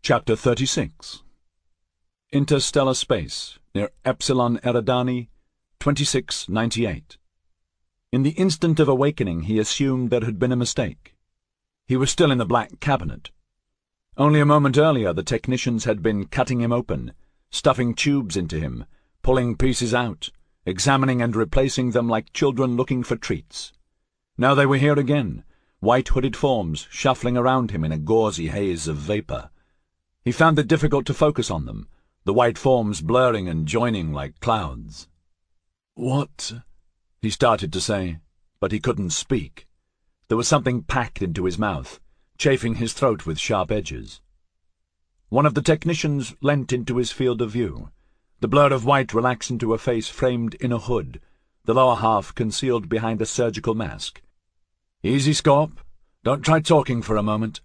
Chapter 36. Interstellar Space, near Epsilon Eridani, 2698. In the instant of awakening he assumed there had been a mistake. He was still in the black cabinet. Only a moment earlier the technicians had been cutting him open, stuffing tubes into him, pulling pieces out, examining and replacing them like children looking for treats. Now they were here again, white-hooded forms shuffling around him in a gauzy haze of vapour. He found it difficult to focus on them, the white forms blurring and joining like clouds. "What?" he started to say, but he couldn't speak. There was something packed into his mouth, chafing his throat with sharp edges. One of the technicians leant into his field of view. The blur of white relaxed into a face framed in a hood, the lower half concealed behind a surgical mask. "Easy, Scorp. Don't try talking for a moment."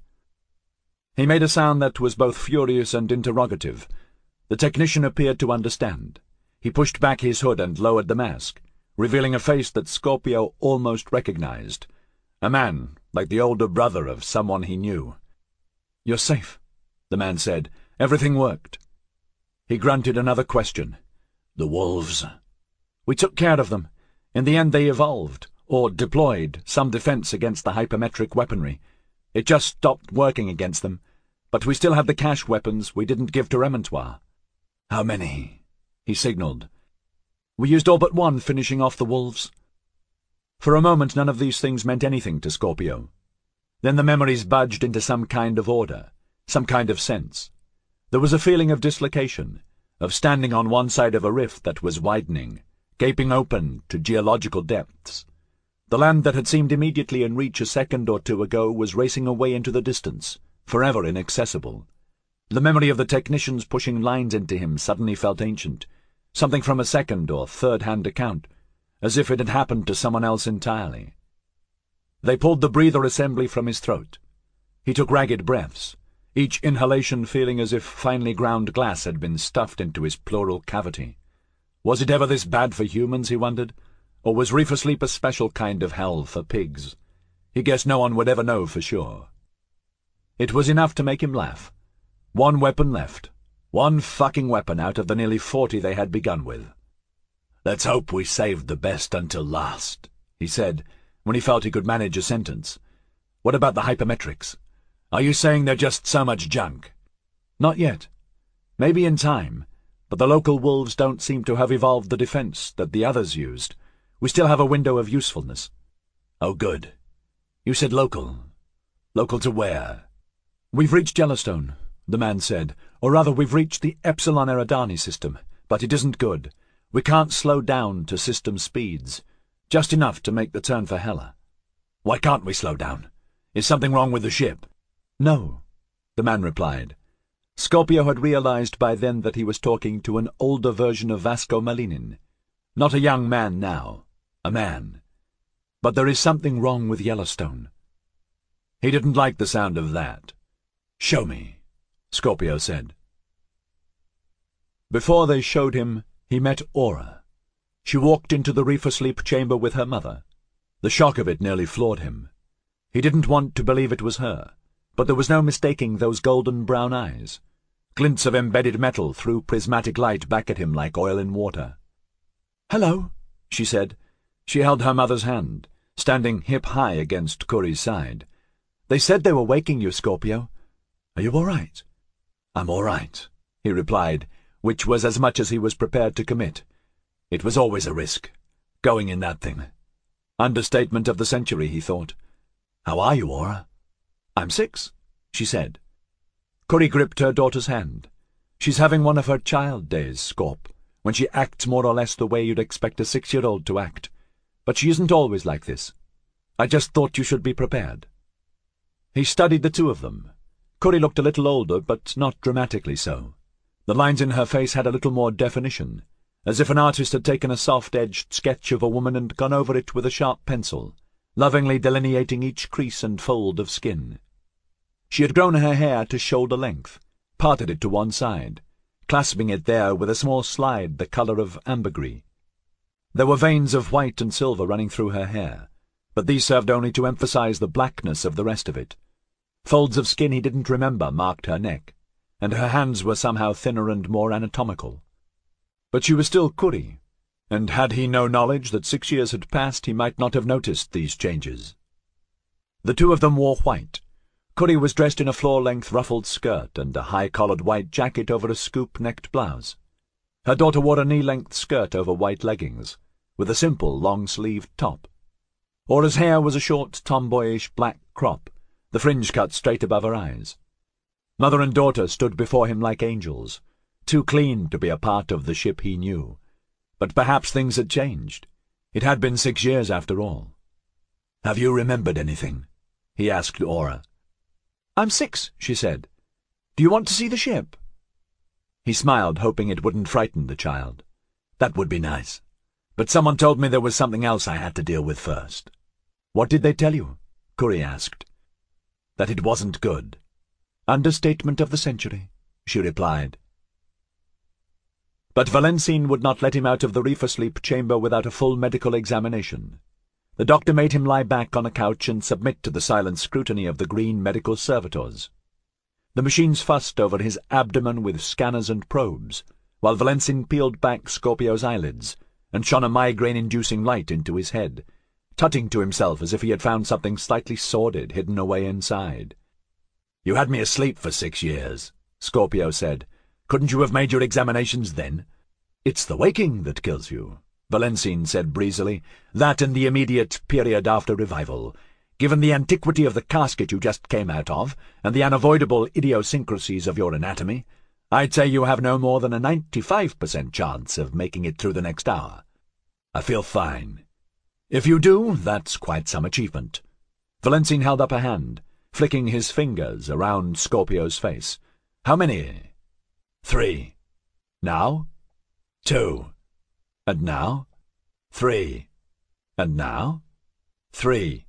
He made a sound that was both furious and interrogative. The technician appeared to understand. He pushed back his hood and lowered the mask, revealing a face that Scorpio almost recognized. A man, like the older brother of someone he knew. "You're safe," the man said. "Everything worked." He grunted another question. "The wolves?" "We took care of them. In the end they evolved, or deployed, some defense against the hypermetric weaponry. It just stopped working against them, but we still have the cache weapons we didn't give to Remontoire." "How many?" he signaled. "We used all but one, finishing off the wolves." For a moment none of these things meant anything to Scorpio. Then the memories budged into some kind of order, some kind of sense. There was a feeling of dislocation, of standing on one side of a rift that was widening, gaping open to geological depths. The land that had seemed immediately in reach a second or two ago was racing away into the distance, forever inaccessible. The memory of the technicians pushing lines into him suddenly felt ancient, something from a second or third-hand account, as if it had happened to someone else entirely. They pulled the breather assembly from his throat. He took ragged breaths, each inhalation feeling as if finely ground glass had been stuffed into his pleural cavity. Was it ever this bad for humans, he wondered? Or was reefer sleep a special kind of hell for pigs? He guessed no one would ever know for sure. It was enough to make him laugh. One weapon left. One fucking weapon out of the nearly 40 they had begun with. "Let's hope we saved the best until last," he said, when he felt he could manage a sentence. "What about the hypermetrics? Are you saying they're just so much junk?" "Not yet. Maybe in time, but the local wolves don't seem to have evolved the defense that the others used. We still have a window of usefulness." "Oh, good. You said local. Local to where?" "We've reached Yellowstone," the man said. "Or rather, we've reached the Epsilon Eridani system, but it isn't good. We can't slow down to system speeds. Just enough to make the turn for Hela." "Why can't we slow down? Is something wrong with the ship?" "No," the man replied. Scorpio had realized by then that he was talking to an older version of Vasco Malinin. Not a young man now. A man. "But there is something wrong with Yellowstone." He didn't like the sound of that. "Show me," Scorpio said. Before they showed him, he met Aura. She walked into the reefer sleep chamber with her mother. The shock of it nearly floored him. He didn't want to believe it was her, but there was no mistaking those golden brown eyes. Glints of embedded metal threw prismatic light back at him like oil in water. "Hello," she said. She held her mother's hand, standing hip-high against Kuri's side. "They said they were waking you, Scorpio. Are you all right?" "I'm all right," he replied, which was as much as he was prepared to commit. It was always a risk, going in that thing. Understatement of the century, he thought. "How are you, Aura?" "I'm 6, she said. Kuri gripped her daughter's hand. "She's having one of her child days, Scorp, when she acts more or less the way you'd expect a 6-year-old to act. But she isn't always like this. I just thought you should be prepared." He studied the two of them. Kuri looked a little older, but not dramatically so. The lines in her face had a little more definition, as if an artist had taken a soft-edged sketch of a woman and gone over it with a sharp pencil, lovingly delineating each crease and fold of skin. She had grown her hair to shoulder length, parted it to one side, clasping it there with a small slide the colour of ambergris. There were veins of white and silver running through her hair, but these served only to emphasize the blackness of the rest of it. Folds of skin he didn't remember marked her neck, and her hands were somehow thinner and more anatomical. But she was still Kuri, and had he no knowledge that 6 years had passed, he might not have noticed these changes. The two of them wore white. Kuri was dressed in a floor-length ruffled skirt and a high-collared white jacket over a scoop-necked blouse. Her daughter wore a knee-length skirt over white leggings, with a simple, long-sleeved top. Aura's hair was a short, tomboyish black crop, the fringe cut straight above her eyes. Mother and daughter stood before him like angels, too clean to be a part of the ship he knew. But perhaps things had changed. It had been 6 years after all. "Have you remembered anything?" he asked Aura. "I'm 6, she said. "Do you want to see the ship?" He smiled, hoping it wouldn't frighten the child. "That would be nice. But someone told me there was something else I had to deal with first." "What did they tell you?" Kuri asked. "That it wasn't good." "Understatement of the century," she replied. But Valensin would not let him out of the reefer sleep chamber without a full medical examination. The doctor made him lie back on a couch and submit to the silent scrutiny of the green medical servitors. The machines fussed over his abdomen with scanners and probes, while Valensin peeled back Scorpio's eyelids and shone a migraine-inducing light into his head, tutting to himself as if he had found something slightly sordid hidden away inside. "You had me asleep for 6 years," Scorpio said. "Couldn't you have made your examinations then?" "It's the waking that kills you," Valensin said breezily. "That and the immediate period after revival. Given the antiquity of the casket you just came out of, and the unavoidable idiosyncrasies of your anatomy, I'd say you have no more than a 95% chance of making it through the next hour. I feel fine. If you do, that's quite some achievement." Valensin held up a hand, flicking his fingers around Scorpio's face. "How many?" 3. "Now?" 2. "And now?" 3. "And now?" 3.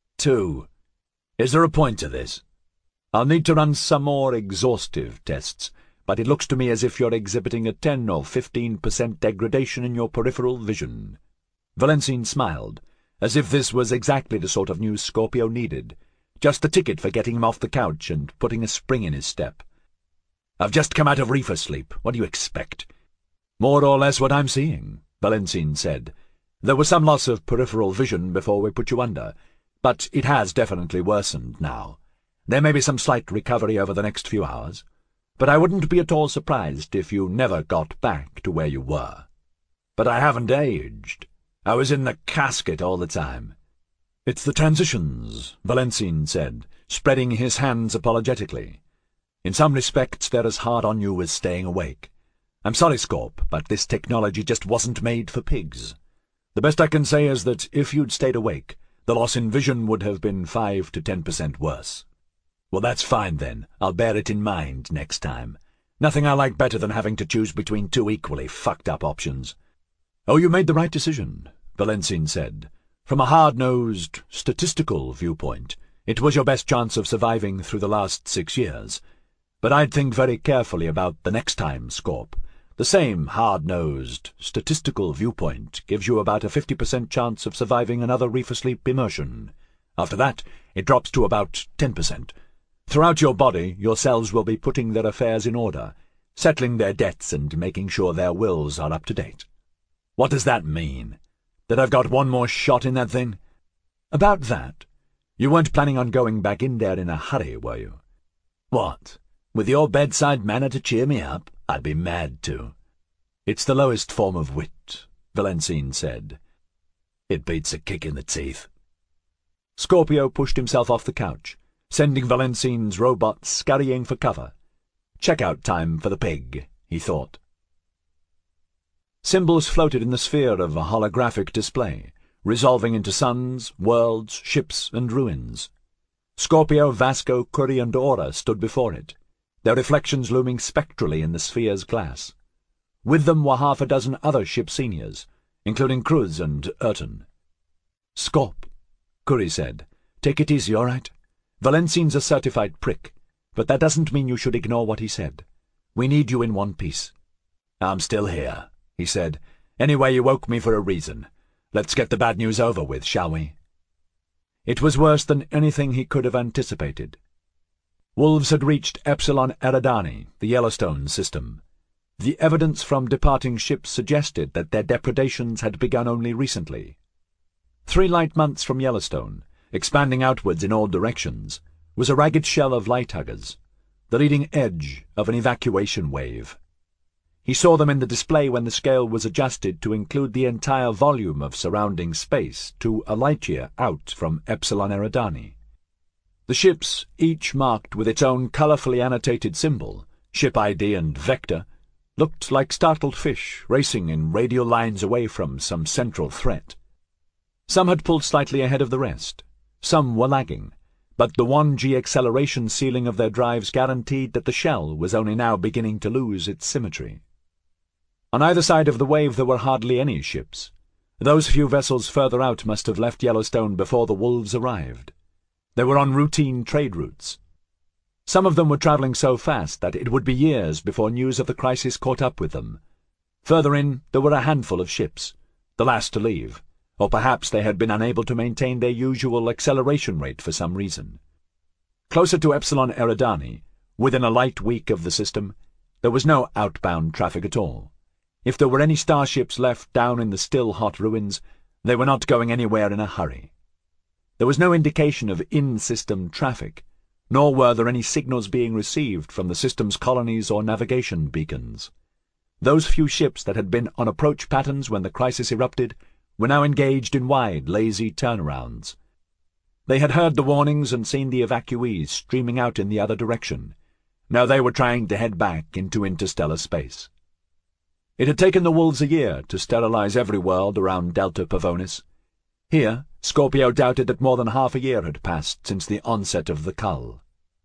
2. "Is there a point to this?" "I'll need to run some more exhaustive tests, but it looks to me as if you're exhibiting a 10 or 15% degradation in your peripheral vision." Valensin smiled, as if this was exactly the sort of news Scorpio needed, just the ticket for getting him off the couch and putting a spring in his step. "I've just come out of reefer sleep. What do you expect?" "More or less what I'm seeing," Valensin said. "There was some loss of peripheral vision before we put you under, but it has definitely worsened now. There may be some slight recovery over the next few hours, but I wouldn't be at all surprised if you never got back to where you were." "But I haven't aged. I was in the casket all the time." "It's the transitions," Valensin said, spreading his hands apologetically. "In some respects they're as hard on you as staying awake. I'm sorry, Scorp, but this technology just wasn't made for pigs. The best I can say is that if you'd stayed awake, the loss in vision would have been 5 to 10% worse." "Well, that's fine then. I'll bear it in mind next time. Nothing I like better than having to choose between two equally fucked-up options." "Oh, you made the right decision," Valensin said. "From a hard-nosed, statistical viewpoint, it was your best chance of surviving through the last 6 years. But I'd think very carefully about the next time, Scorp. The same hard-nosed, statistical viewpoint gives you about a 50% chance of surviving another reefer sleep immersion. After that, it drops to about 10%. Throughout your body, your cells will be putting their affairs in order, settling their debts and making sure their wills are up to date." "What does that mean? That I've got one more shot in that thing?" "About that. You weren't planning on going back in there in a hurry, were you?" "What? With your bedside manner to cheer me up? I'd be mad to." "It's the lowest form of wit," Valensin said. "It beats a kick in the teeth." Scorpio pushed himself off the couch, sending Valensin's robot scurrying for cover. Checkout time for the pig, he thought. Symbols floated in the sphere of a holographic display, resolving into suns, worlds, ships, and ruins. Scorpio, Vasco, Kuri, and Aura stood before it, their reflections looming spectrally in the sphere's glass. With them were half a dozen other ship seniors, including Cruz and Urton. "Scorp," Kuri said. "Take it easy, all right? Valensin's a certified prick, but that doesn't mean you should ignore what he said. We need you in one piece." "I'm still here," he said. "Anyway, you woke me for a reason. Let's get the bad news over with, shall we?" It was worse than anything he could have anticipated. Wolves had reached Epsilon Eridani, the Yellowstone system. The evidence from departing ships suggested that their depredations had begun only recently. 3 light months from Yellowstone, expanding outwards in all directions, was a ragged shell of light-huggers, the leading edge of an evacuation wave. He saw them in the display when the scale was adjusted to include the entire volume of surrounding space to a light-year out from Epsilon Eridani. The ships, each marked with its own colourfully annotated symbol, ship ID and vector, looked like startled fish racing in radial lines away from some central threat. Some had pulled slightly ahead of the rest. Some were lagging, but the 1G acceleration ceiling of their drives guaranteed that the shell was only now beginning to lose its symmetry. On either side of the wave there were hardly any ships. Those few vessels further out must have left Yellowstone before the wolves arrived. They were on routine trade routes. Some of them were travelling so fast that it would be years before news of the crisis caught up with them. Further in, there were a handful of ships, the last to leave, or perhaps they had been unable to maintain their usual acceleration rate for some reason. Closer to Epsilon Eridani, within a light week of the system, there was no outbound traffic at all. If there were any starships left down in the still hot ruins, they were not going anywhere in a hurry. There was no indication of in-system traffic, nor were there any signals being received from the system's colonies or navigation beacons. Those few ships that had been on approach patterns when the crisis erupted were now engaged in wide, lazy turnarounds. They had heard the warnings and seen the evacuees streaming out in the other direction. Now they were trying to head back into interstellar space. It had taken the wolves a year to sterilize every world around Delta Pavonis. Here, Scorpio doubted that more than half a year had passed since the onset of the cull.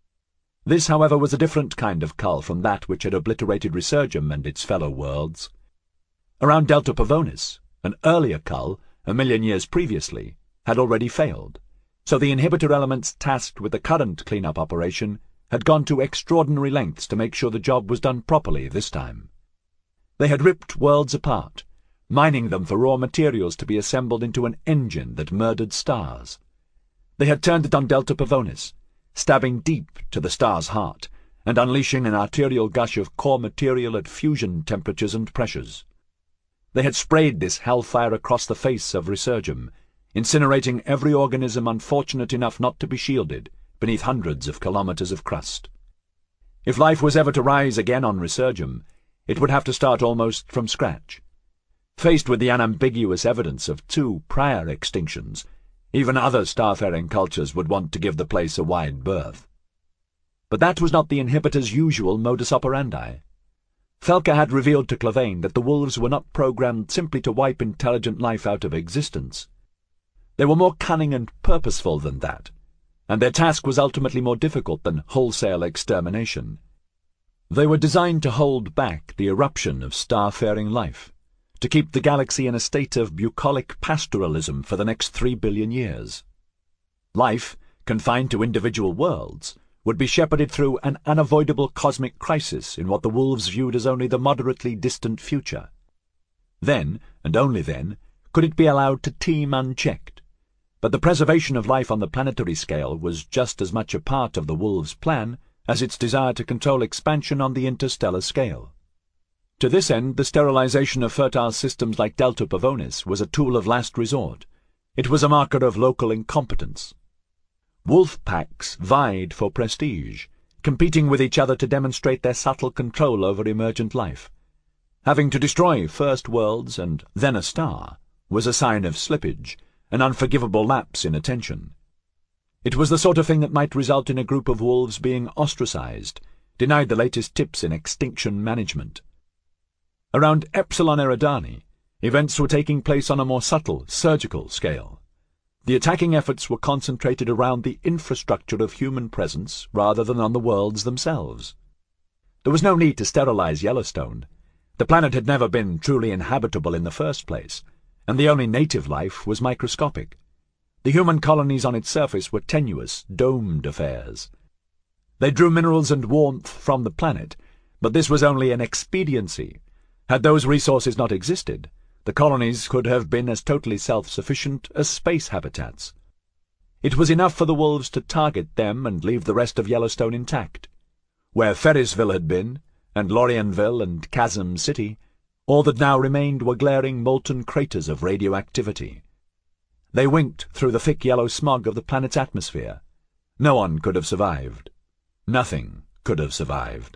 This, however, was a different kind of cull from that which had obliterated Resurgam and its fellow worlds. Around Delta Pavonis, an earlier cull, 1,000,000 years previously, had already failed, so the inhibitor elements tasked with the current cleanup operation had gone to extraordinary lengths to make sure the job was done properly this time. They had ripped worlds apart, mining them for raw materials to be assembled into an engine that murdered stars. They had turned it on Delta Pavonis, stabbing deep to the star's heart and unleashing an arterial gush of core material at fusion temperatures and pressures. They had sprayed this hellfire across the face of Resurgam, incinerating every organism unfortunate enough not to be shielded beneath hundreds of kilometers of crust. If life was ever to rise again on Resurgam, it would have to start almost from scratch. Faced with the unambiguous evidence of 2 prior extinctions, even other starfaring cultures would want to give the place a wide berth. But that was not the inhibitor's usual modus operandi. Felka had revealed to Clavane that the wolves were not programmed simply to wipe intelligent life out of existence. They were more cunning and purposeful than that, and their task was ultimately more difficult than wholesale extermination. They were designed to hold back the eruption of starfaring life, to keep the galaxy in a state of bucolic pastoralism for the next 3 billion years. Life, confined to individual worlds, would be shepherded through an unavoidable cosmic crisis in what the wolves viewed as only the moderately distant future. Then, and only then, could it be allowed to teem unchecked. But the preservation of life on the planetary scale was just as much a part of the wolves' plan as its desire to control expansion on the interstellar scale. To this end, the sterilization of fertile systems like Delta Pavonis was a tool of last resort. It was a marker of local incompetence. Wolf packs vied for prestige, competing with each other to demonstrate their subtle control over emergent life. Having to destroy first worlds and then a star was a sign of slippage, an unforgivable lapse in attention. It was the sort of thing that might result in a group of wolves being ostracized, denied the latest tips in extinction management. Around Epsilon Eridani, events were taking place on a more subtle, surgical scale. The attacking efforts were concentrated around the infrastructure of human presence rather than on the worlds themselves. There was no need to sterilize Yellowstone. The planet had never been truly inhabitable in the first place, and the only native life was microscopic. The human colonies on its surface were tenuous, domed affairs. They drew minerals and warmth from the planet, but this was only an expediency. Had those resources not existed, the colonies could have been as totally self-sufficient as space habitats. It was enough for the wolves to target them and leave the rest of Yellowstone intact. Where Ferrisville had been, and Lorionville and Chasm City, all that now remained were glaring molten craters of radioactivity. They winked through the thick yellow smog of the planet's atmosphere. No one could have survived. Nothing could have survived.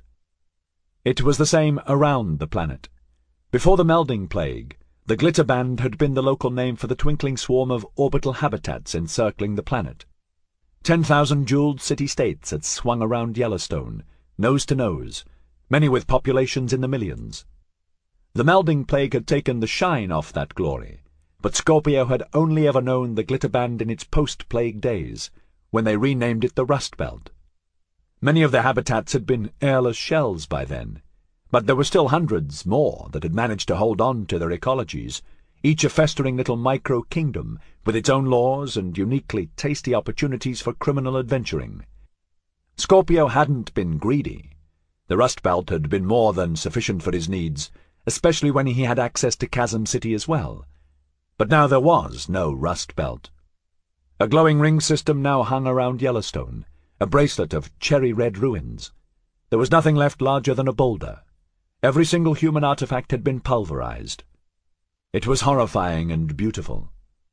It was the same around the planet. Before the melding plague, the Glitter Band had been the local name for the twinkling swarm of orbital habitats encircling the planet. 10,000 jeweled city-states had swung around Yellowstone, nose to nose, many with populations in the millions. The melding plague had taken the shine off that glory, but Scorpio had only ever known the Glitter Band in its post-plague days, when they renamed it the Rust Belt. Many of their habitats had been airless shells by then, but there were still hundreds more that had managed to hold on to their ecologies, each a festering little micro-kingdom with its own laws and uniquely tasty opportunities for criminal adventuring. Scorpio hadn't been greedy. The Rust Belt had been more than sufficient for his needs, especially when he had access to Chasm City as well. But now there was no Rust Belt. A glowing ring system now hung around Yellowstone, a bracelet of cherry-red ruins. There was nothing left larger than a boulder. Every single human artifact had been pulverized. It was horrifying and beautiful.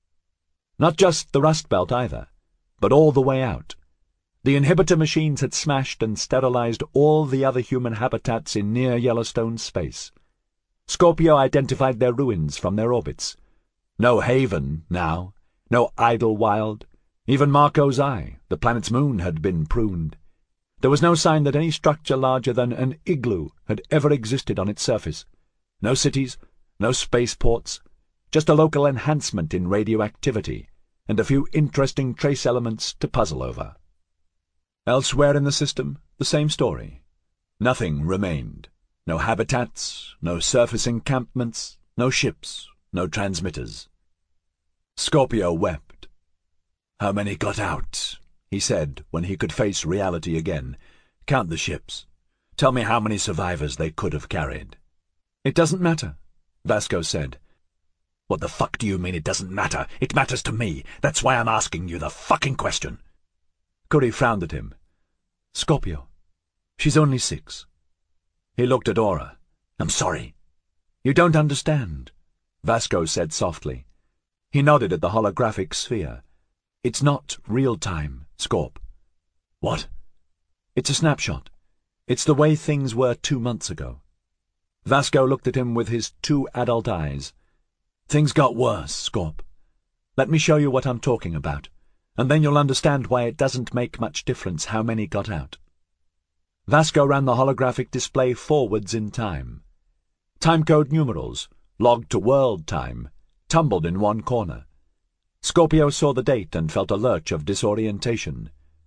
Not just the Rust Belt either, but all the way out. The inhibitor machines had smashed and sterilized all the other human habitats in near Yellowstone space. Scorpio identified their ruins from their orbits. No haven now, no Idlewild. Even Marco's Eye, the planet's moon, had been pruned. There was no sign that any structure larger than an igloo had ever existed on its surface. No cities, no spaceports, just a local enhancement in radioactivity, and a few interesting trace elements to puzzle over. Elsewhere in the system, the same story. Nothing remained. No habitats, no surface encampments, no ships, no transmitters. Scorpio wept. "How many got out?" he said when he could face reality again. "Count the ships. Tell me how many survivors they could have carried." "It doesn't matter," Vasco said. "What the fuck do you mean it doesn't matter? It matters to me. That's why I'm asking you the fucking question." Curry frowned at him. "Scorpio, she's only 6. He looked at Aura. "I'm sorry." "You don't understand," Vasco said softly. He nodded at the holographic sphere. "It's not real time, Scorp." "What?" "It's a snapshot. It's the way things were 2 months ago." Vasco looked at him with his 2 adult eyes. "Things got worse, Scorp. Let me show you what I'm talking about, and then you'll understand why it doesn't make much difference how many got out." Vasco ran the holographic display forwards in time. Timecode numerals, logged to world time, tumbled in one corner. Scorpio saw the date and felt a lurch of disorientation.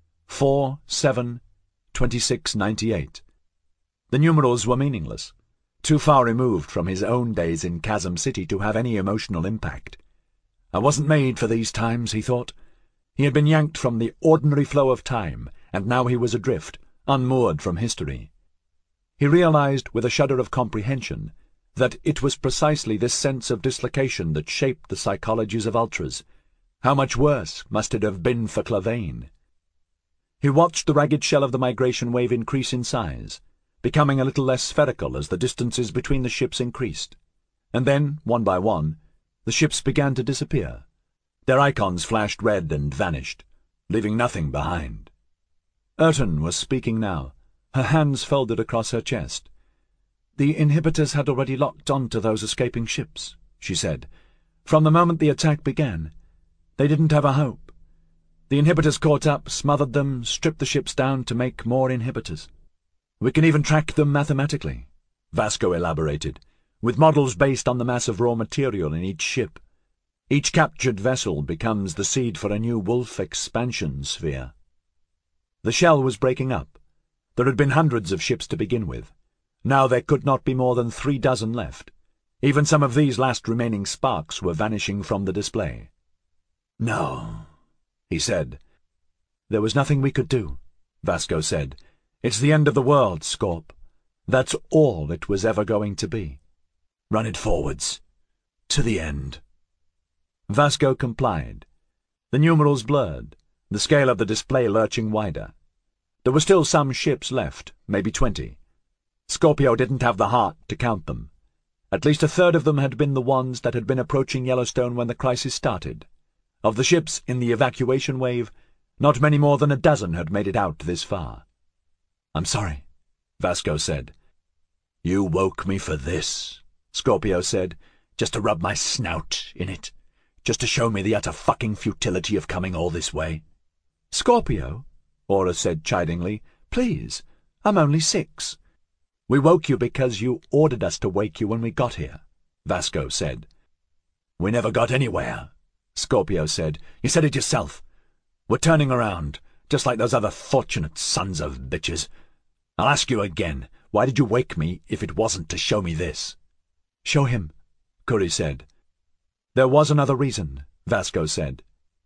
4/7/2698. The numerals were meaningless, too far removed from his own days in Chasm City to have any emotional impact. I wasn't made for these times, he thought. He had been yanked from the ordinary flow of time, and now he was adrift, unmoored from history. He realized with a shudder of comprehension that it was precisely this sense of dislocation that shaped the psychologies of Ultras. How much worse must it have been for Clavane? He watched the ragged shell of the migration wave increase in size, becoming a little less spherical as the distances between the ships increased. And then, one by one, the ships began to disappear. Their icons flashed red and vanished, leaving nothing behind. Urton was speaking now, her hands folded across her chest. "The inhibitors had already locked on to those escaping ships," she said. "From the moment the attack began. They didn't have a hope. The inhibitors caught up, smothered them, stripped the ships down to make more inhibitors. We can even track them mathematically," Vasco elaborated, "with models based on the mass of raw material in each ship. Each captured vessel becomes the seed for a new Wolf expansion sphere." The shell was breaking up. There had been hundreds of ships to begin with. Now there could not be more than 3 dozen left. Even some of these last remaining sparks were vanishing from the display. "No," he said. "There was nothing we could do," Vasco said. "It's the end of the world, Scorp. That's all it was ever going to be. Run it forwards. To the end." Vasco complied. The numerals blurred. the scale of the display lurching wider. There were still some ships left, maybe 20. Scorpio didn't have the heart to count them. At least a third of them had been the ones that had been approaching Yellowstone when the crisis started. Of the ships in the evacuation wave, not many more than a dozen had made it out this far. "I'm sorry," Vasco said. "You woke me for this," Scorpio said, "just to rub my snout in it, just to show me the utter fucking futility of coming all this way." "Scorpio," Aura said chidingly, "please, I'm only 6. "We woke you because you ordered us to wake you when we got here," Vasco said. "We never got anywhere," Scorpio said. "You said it yourself. We're turning around, just like those other fortunate sons of bitches. I'll ask you again, why did you wake me if it wasn't to show me this?" "Show him," Curry said. "There was another reason," Vasco said.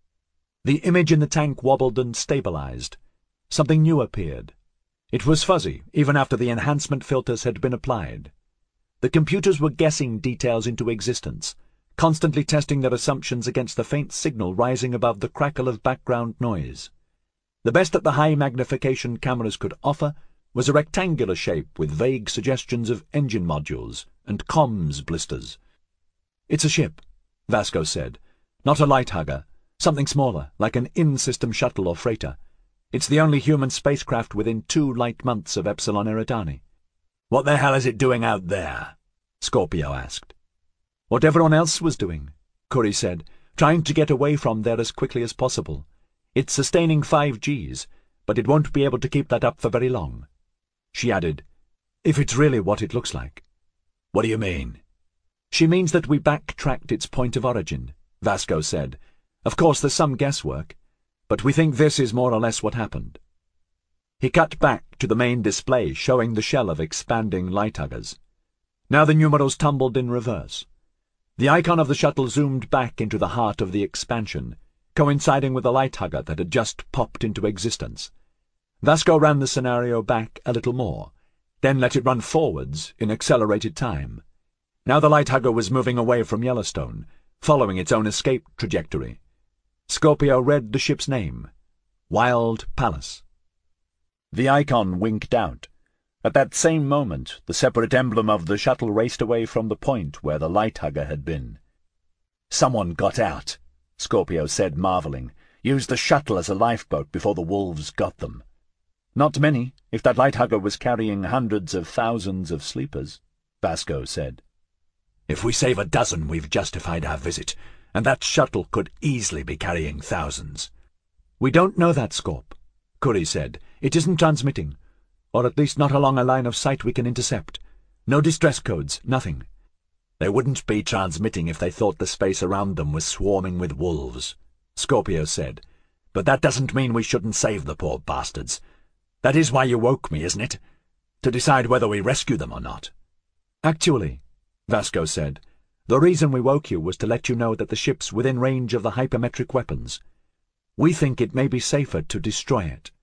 The image in the tank wobbled and stabilized. Something new appeared. It was fuzzy, even after the enhancement filters had been applied. The computers were guessing details into existence, constantly testing their assumptions against the faint signal rising above the crackle of background noise. The best that the high-magnification cameras could offer was a rectangular shape with vague suggestions of engine modules and comms blisters. "It's a ship," Vasco said. "Not a light hugger. Something smaller, like an in-system shuttle or freighter. It's the only human spacecraft within 2 light months of Epsilon Eridani." "What the hell is it doing out there?" Scorpio asked. "What everyone else was doing," Curry said, "trying to get away from there as quickly as possible. It's sustaining 5Gs, but it won't be able to keep that up for very long." She added, "If it's really what it looks like." "What do you mean?" "She means that we backtracked its point of origin," Vasco said. "Of course, there's some guesswork, but we think this is more or less what happened." He cut back to the main display showing the shell of expanding light-huggers. Now the numerals tumbled in reverse. The icon of the shuttle zoomed back into the heart of the expansion, coinciding with the light-hugger that had just popped into existence. Vasco ran the scenario back a little more, then let it run forwards in accelerated time. Now the light-hugger was moving away from Yellowstone, following its own escape trajectory. Scorpio read the ship's name, Wild Palace. The icon winked out. At that same moment, the separate emblem of the shuttle raced away from the point where the light-hugger had been. "Someone got out," Scorpio said, marveling. "Used the shuttle as a lifeboat before the wolves got them." "Not many, if that light-hugger was carrying hundreds of thousands of sleepers," Vasco said. "If we save a dozen, we've justified our visit, and that shuttle could easily be carrying thousands." "We don't know that, Scorp," Curry said. "It isn't transmitting, or at least not along a line of sight we can intercept. No distress codes, nothing." "They wouldn't be transmitting if they thought the space around them was swarming with wolves," Scorpio said. "But that doesn't mean we shouldn't save the poor bastards. That is why you woke me, isn't it? To decide whether we rescue them or not." "Actually," Vasco said, "the reason we woke you was to let you know that the ship's within range of the hypermetric weapons. We think it may be safer to destroy it."